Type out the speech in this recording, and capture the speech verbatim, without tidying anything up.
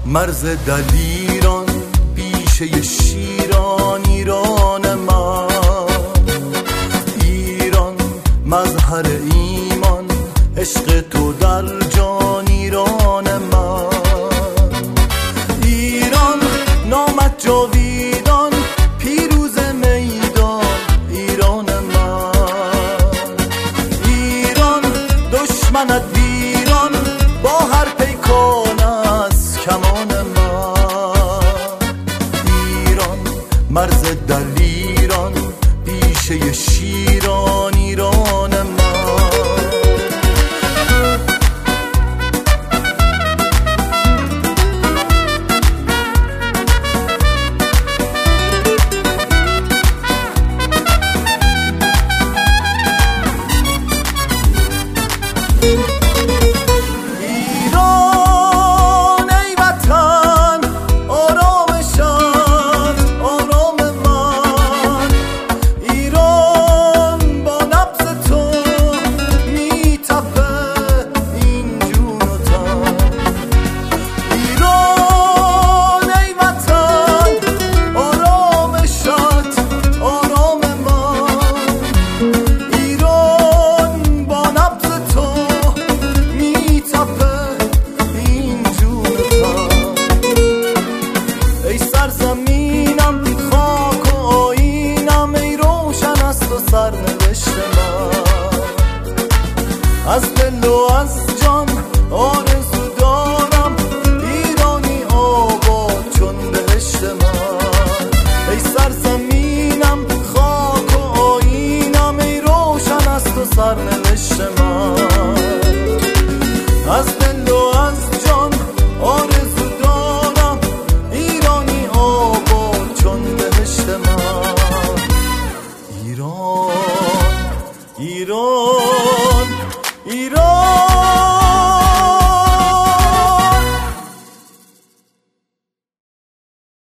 مرز دلیران بیشه شیران ایران من، ایران مظهر ایمان عشق تو در جان ایران من، ایران نامت جاویدان پیروز میدان ایران من، ایران دشمنت ویران با هر پیکان از کمان من، ایران مرز دلیران بیشه شیران ایران من. زمینم خاک و آیینم ای روشن است و سرنوشت من، از دل و از جان آرزو